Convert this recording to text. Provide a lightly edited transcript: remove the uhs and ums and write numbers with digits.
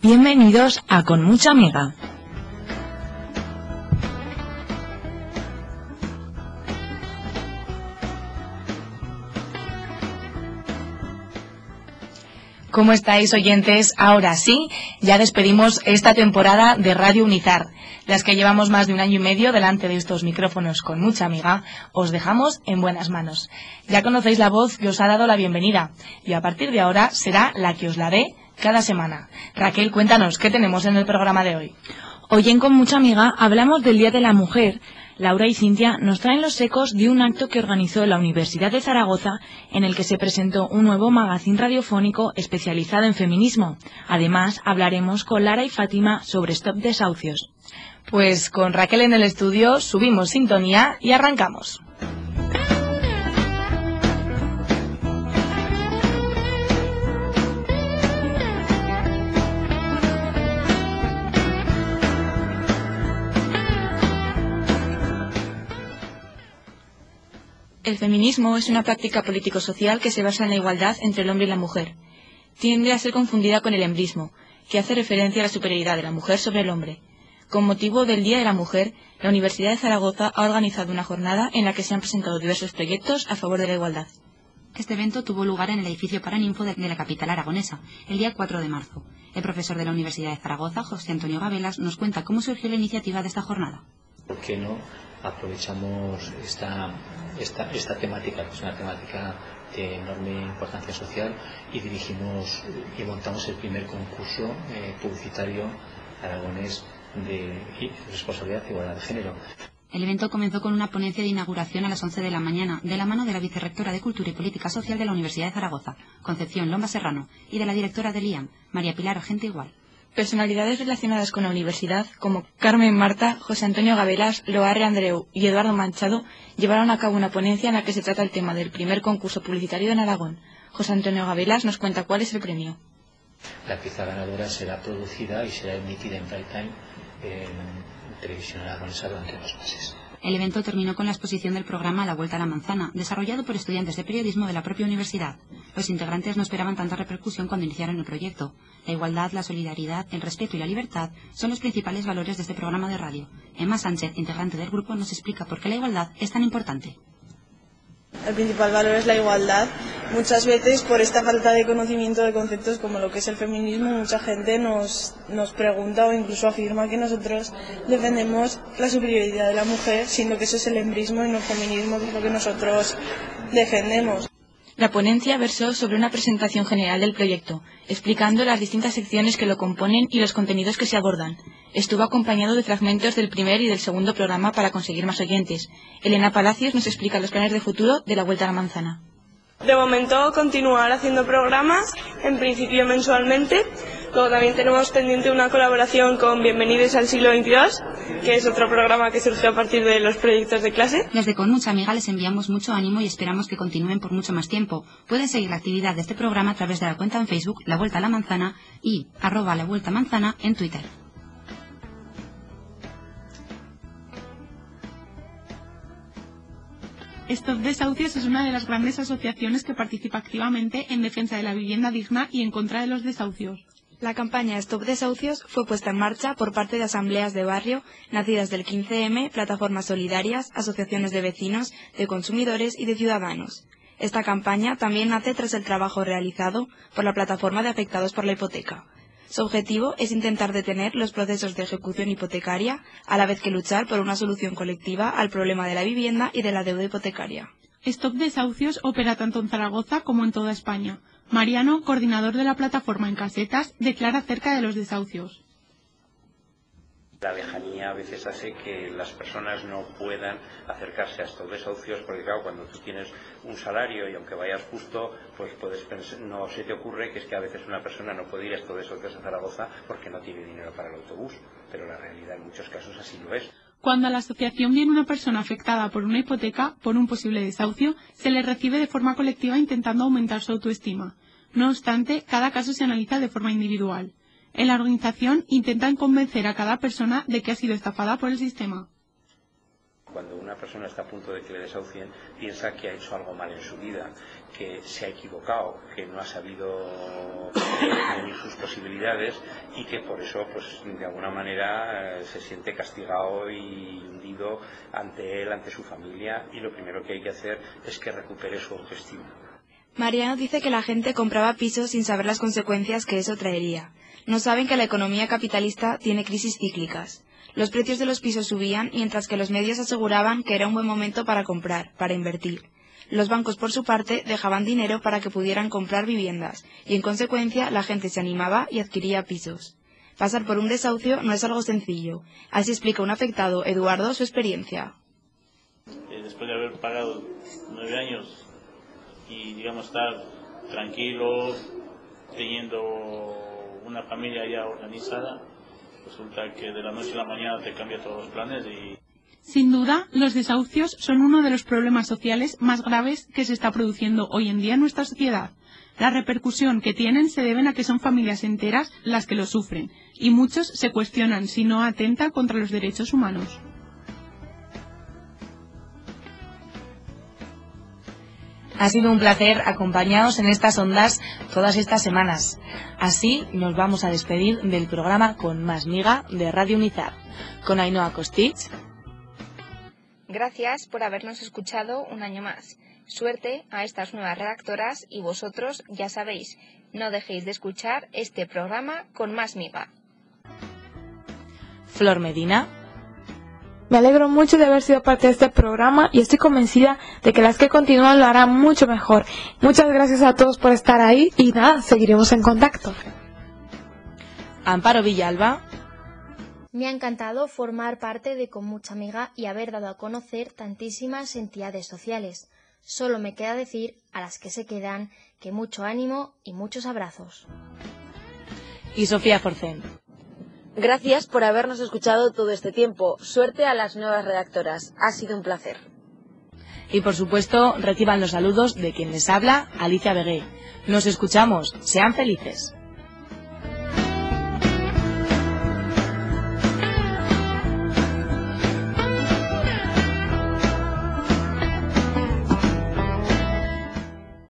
Bienvenidos a Con Mucha Amiga. ¿Cómo estáis, oyentes? Ahora sí, ya despedimos esta temporada de Radio Unizar. Las que llevamos más de un año y medio delante de estos micrófonos con mucha amiga, os dejamos en buenas manos. Ya conocéis la voz que os ha dado la bienvenida y a partir de ahora será la que os la dé cada semana. Raquel, cuéntanos, ¿qué tenemos en el programa de hoy? Hoy en Con Mucha Amiga hablamos del Día de la Mujer. Laura y Cintia nos traen los ecos de un acto que organizó la Universidad de Zaragoza en el que se presentó un nuevo magazín radiofónico especializado en feminismo. Además, hablaremos con Lara y Fátima sobre Stop Desahucios. Pues con Raquel en el estudio subimos sintonía y arrancamos. El feminismo es una práctica político-social que se basa en la igualdad entre el hombre y la mujer. Tiende a ser confundida con el embrismo, que hace referencia a la superioridad de la mujer sobre el hombre. Con motivo del Día de la Mujer, la Universidad de Zaragoza ha organizado una jornada en la que se han presentado diversos proyectos a favor de la igualdad. Este evento tuvo lugar en el edificio Paraninfo de la capital aragonesa, el día 4 de marzo. El profesor de la Universidad de Zaragoza, José Antonio Gabelas, nos cuenta cómo surgió la iniciativa de esta jornada. ¿Por qué no aprovechamos esta temática, que es una temática de enorme importancia social, y dirigimos y montamos el primer concurso publicitario aragonés de responsabilidad e igualdad de género? El evento comenzó con una ponencia de inauguración a las 11 de la mañana, de la mano de la vicerrectora de Cultura y Política Social de la Universidad de Zaragoza, Concepción Lomba Serrano, y de la directora del IAM, María Pilar Agente Igual. Personalidades relacionadas con la universidad, como Carmen Marta, José Antonio Gabelas, Loarre Andreu y Eduardo Manchado, llevaron a cabo una ponencia en la que se trata el tema del primer concurso publicitario en Aragón. José Antonio Gabelas nos cuenta cuál es el premio. La pieza ganadora será producida y será emitida en prime time en televisión aragonesa durante 2 meses. El evento terminó con la exposición del programa La Vuelta a la Manzana, desarrollado por estudiantes de periodismo de la propia universidad. Los integrantes no esperaban tanta repercusión cuando iniciaron el proyecto. La igualdad, la solidaridad, el respeto y la libertad son los principales valores de este programa de radio. Emma Sánchez, integrante del grupo, nos explica por qué la igualdad es tan importante. El principal valor es la igualdad. Muchas veces, por esta falta de conocimiento de conceptos como lo que es el feminismo, mucha gente nos pregunta o incluso afirma que nosotros defendemos la superioridad de la mujer, siendo que eso es el embrismo y no el feminismo, que es lo que nosotros defendemos. La ponencia versó sobre una presentación general del proyecto, explicando las distintas secciones que lo componen y los contenidos que se abordan. Estuvo acompañado de fragmentos del primer y del segundo programa para conseguir más oyentes. Elena Palacios nos explica los planes de futuro de La Vuelta a la Manzana. De momento continuar haciendo programas, en principio mensualmente. Luego también tenemos pendiente una colaboración con Bienvenidos al siglo XXII, que es otro programa que surgió a partir de los proyectos de clase. Desde Con Mucha Amiga les enviamos mucho ánimo y esperamos que continúen por mucho más tiempo. Pueden seguir la actividad de este programa a través de la cuenta en Facebook La Vuelta a la Manzana y @lavueltamanzana en Twitter. Stop Desahucios es una de las grandes asociaciones que participa activamente en defensa de la vivienda digna y en contra de los desahucios. La campaña Stop Desahucios fue puesta en marcha por parte de asambleas de barrio, nacidas del 15M, plataformas solidarias, asociaciones de vecinos, de consumidores y de ciudadanos. Esta campaña también nace tras el trabajo realizado por la plataforma de afectados por la hipoteca. Su objetivo es intentar detener los procesos de ejecución hipotecaria, a la vez que luchar por una solución colectiva al problema de la vivienda y de la deuda hipotecaria. Stop Desahucios opera tanto en Zaragoza como en toda España. Mariano, coordinador de la plataforma en Casetas, declara acerca de los desahucios. La lejanía a veces hace que las personas no puedan acercarse a estos desahucios, porque claro, cuando tú tienes un salario y aunque vayas justo, pues puedes pensar, no se te ocurre que es que a veces una persona no puede ir a estos desahucios a Zaragoza porque no tiene dinero para el autobús, pero la realidad en muchos casos así lo es. Cuando a la asociación viene una persona afectada por una hipoteca, por un posible desahucio, se le recibe de forma colectiva intentando aumentar su autoestima. No obstante, cada caso se analiza de forma individual. En la organización intentan convencer a cada persona de que ha sido estafada por el sistema. Cuando una persona está a punto de que le desahucien, piensa que ha hecho algo mal en su vida, que se ha equivocado, que no ha sabido medir sus posibilidades y que por eso, pues de alguna manera, se siente castigado y hundido ante él, ante su familia, y lo primero que hay que hacer es que recupere su autoestima. Mariano dice que la gente compraba pisos sin saber las consecuencias que eso traería. No saben que la economía capitalista tiene crisis cíclicas. Los precios de los pisos subían, mientras que los medios aseguraban que era un buen momento para comprar, para invertir. Los bancos, por su parte, dejaban dinero para que pudieran comprar viviendas, y en consecuencia la gente se animaba y adquiría pisos. Pasar por un desahucio no es algo sencillo. Así explica un afectado, Eduardo, su experiencia. Después de haber pagado 9 años y, digamos, estar tranquilo, teniendo una familia ya organizada, resulta que de la noche a la mañana te cambia todos los planes y... Sin duda, los desahucios son uno de los problemas sociales más graves que se está produciendo hoy en día en nuestra sociedad. La repercusión que tienen se deben a que son familias enteras las que lo sufren, y muchos se cuestionan si no atenta contra los derechos humanos. Ha sido un placer acompañaros en estas ondas todas estas semanas. Así nos vamos a despedir del programa Con Más Miga de Radio Unizar, con Ainhoa Kostich. Gracias por habernos escuchado un año más. Suerte a estas nuevas redactoras y vosotros, ya sabéis, no dejéis de escuchar este programa Con Más Miga. Flor Medina. Me alegro mucho de haber sido parte de este programa y estoy convencida de que las que continúan lo harán mucho mejor. Muchas gracias a todos por estar ahí y nada, seguiremos en contacto. Amparo Villalba. Me ha encantado formar parte de Con Mucha Miga y haber dado a conocer tantísimas entidades sociales. Solo me queda decir a las que se quedan que mucho ánimo y muchos abrazos. Y Sofía Forcén. Gracias por habernos escuchado todo este tiempo. Suerte a las nuevas redactoras. Ha sido un placer. Y por supuesto, reciban los saludos de quien les habla, Alicia Begué. Nos escuchamos. Sean felices.